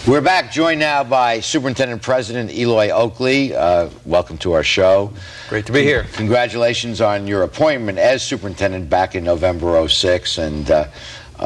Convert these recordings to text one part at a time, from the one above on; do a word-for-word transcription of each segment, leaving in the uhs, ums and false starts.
We're back, joined now by Superintendent-President Eloy Oakley. Uh, welcome to our show. Great to be here. Congratulations on your appointment as superintendent back in November oh six, and uh, uh,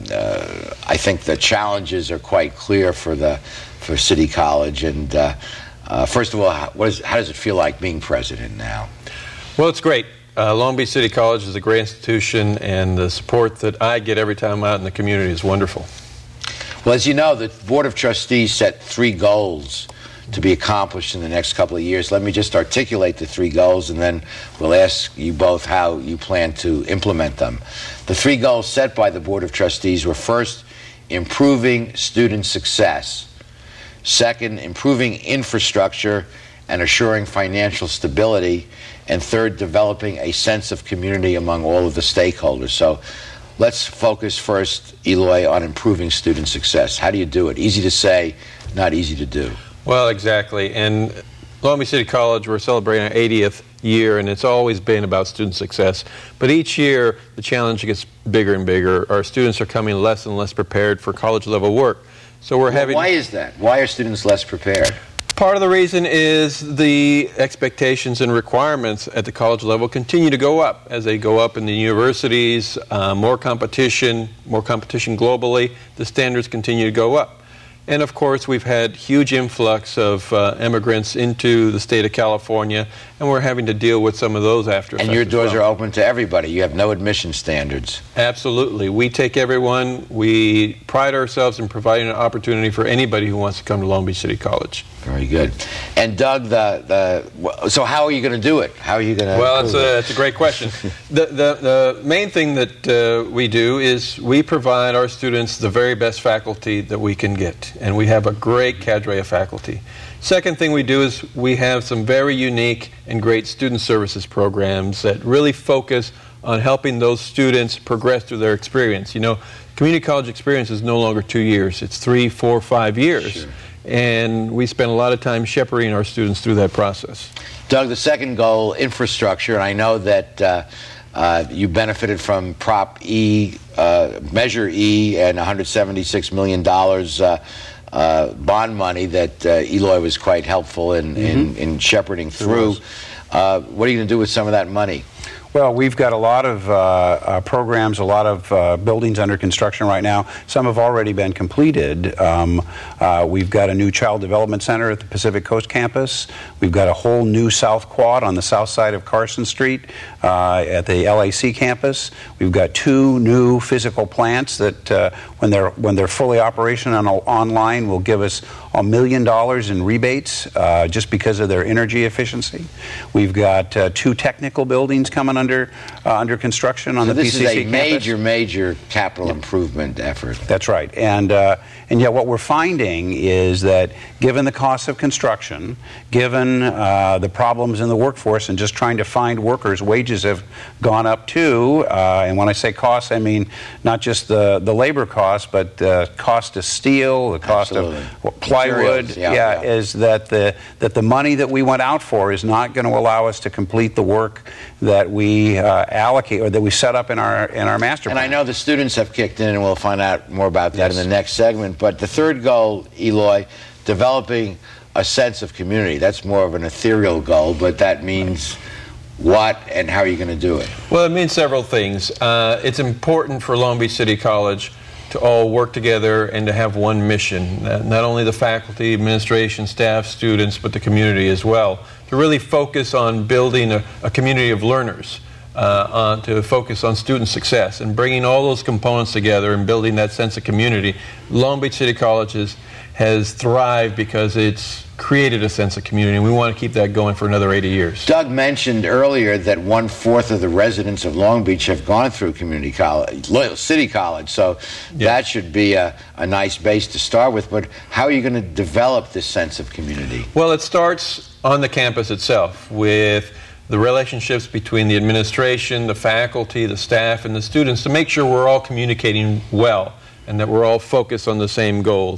uh, I think the challenges are quite clear for the for City College. And uh, uh, first of all, how, what is, how does it feel like being president now? Well, it's great. Uh, Long Beach City College is a great institution, and the support that I get every time I'm out in the community is wonderful. Well, as you know, the Board of Trustees set three goals to be accomplished in the next couple of years. Let me just articulate the three goals, and then we'll ask you both how you plan to implement them. The three goals set by the Board of Trustees were: first, improving student success; second, improving infrastructure and assuring financial stability; and third, developing a sense of community among all of the stakeholders. So let's focus first, Eloy, on improving student success. How do you do it? Easy to say, not easy to do. Well, exactly. And Long Beach City College, we're celebrating our eightieth year, and it's always been about student success. But each year, the challenge gets bigger and bigger. Our students are coming less and less prepared for college-level work. So we're well, having... Why is that? Why are students less prepared? Part of the reason is the expectations and requirements at the college level continue to go up. As they go up in the universities, uh, more competition, more competition globally, the standards continue to go up. And of course, we've had huge influx of uh, immigrants into the state of California, and we're having to deal with some of those after effects. And your doors well. are open to everybody. You have no admission standards. Absolutely. We take everyone. We pride ourselves in providing an opportunity for anybody who wants to come to Long Beach City College. Very good. And Doug, the, the so how are you going to do it? How are you going to? Well, that's a, that's a great question. the, the the main thing that uh, we do is we provide our students the very best faculty that we can get, and we have a great cadre of faculty. Second thing we do is we have some very unique and great student services programs that really focus on helping those students progress through their experience. You know, community college experience is no longer two years; it's three, four, five years. Sure. And we spend a lot of time shepherding our students through that process. Doug, the second goal, infrastructure, and I know that uh, uh, you benefited from Prop E, uh, Measure E, and one hundred seventy-six million dollars uh, uh, bond money that uh, Eloy was quite helpful in, mm-hmm. in, in shepherding through. Uh, what are you going to do with some of that money? Well, we've got a lot of uh, uh, programs, a lot of uh, buildings under construction right now. Some have already been completed. Um, uh, we've got a new Child Development Center at the Pacific Coast campus. We've got a whole new South Quad on the south side of Carson Street uh, at the L A C campus. We've got two new physical plants that, uh, when they're when they're fully operational online, will give us a million dollars in rebates uh, just because of their energy efficiency. We've got uh, two technical buildings coming under uh, under construction on so the P C C campus. This is a campus. major, major capital yeah. improvement effort. That's right. And uh, and yet what we're finding is that given the cost of construction, given uh, the problems in the workforce and just trying to find workers, wages have gone up too. Uh, and when I say costs, I mean not just the, the labor cost, but the cost of steel, the cost Absolutely. of plywood. Yeah, yeah, yeah. is that the that the money that we went out for is not going to allow us to complete the work that we uh, allocate or that we set up in our in our master plan. And I know the students have kicked in, and we'll find out more about that yes. in the next segment. But the third goal, Eloy, developing a sense of community. That's more of an ethereal goal, but that means what and how are you going to do it? Well, it means several things. Uh, it's important for Long Beach City College to all work together and to have one mission. Not only the faculty, administration, staff, students, but the community as well. To really focus on building a, a community of learners, uh, on, to focus on student success and bringing all those components together and building that sense of community. Long Beach City College has, has thrived because it's created a sense of community, and we want to keep that going for another eighty years. Doug mentioned earlier that one-fourth of the residents of Long Beach have gone through community college, City College, so yes. that should be a, a nice base to start with. But how are you going to develop this sense of community? Well, it starts on the campus itself with the relationships between the administration, the faculty, the staff, and the students to make sure we're all communicating well and that we're all focused on the same goals.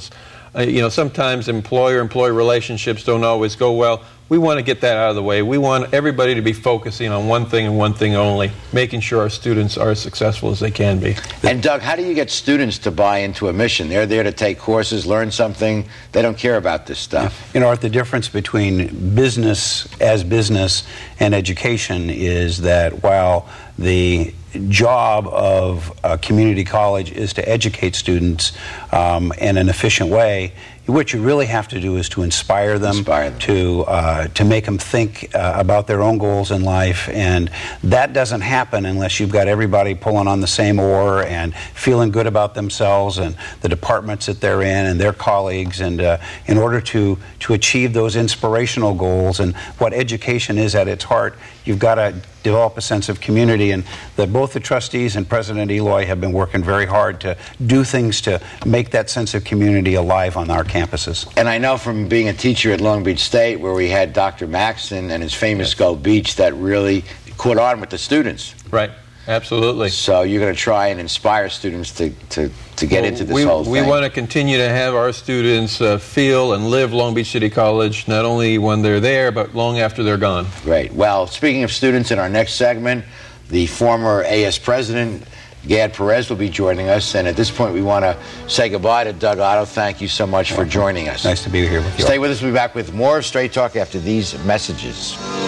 Uh, you know, sometimes employer-employee relationships don't always go well. We want to get that out of the way. We want everybody to be focusing on one thing and one thing only, making sure our students are as successful as they can be. And Doug, how do you get students to buy into a mission? They're there to take courses, learn something. They don't care about this stuff. You know, Art, the difference between business as business and education is that while the job of a community college is to educate students um, in an efficient way, what you really have to do is to inspire them, inspire them. to uh, to make them think uh, about their own goals in life, and that doesn't happen unless you've got everybody pulling on the same oar and feeling good about themselves and the departments that they're in and their colleagues. And uh, in order to to achieve those inspirational goals and what education is at its heart, you've got to develop a sense of community, and that both the trustees and President Eloy have been working very hard to do things to make that sense of community alive on our campuses. And I know from being a teacher at Long Beach State, where we had Doctor Maxson and his famous Go Beach, that really caught on with the students. Right. Absolutely. So you're going to try and inspire students to, to, to get well, into this we, whole thing. We want to continue to have our students uh, feel and live Long Beach City College, not only when they're there, but long after they're gone. Great. Well, speaking of students, in our next segment, the former A S president, Gad Perez, will be joining us. And at this point, we want to say goodbye to Doug Otto. Thank you so much for joining us. Nice to be here with you. Stay with us. We'll be back with more Straight Talk after these messages.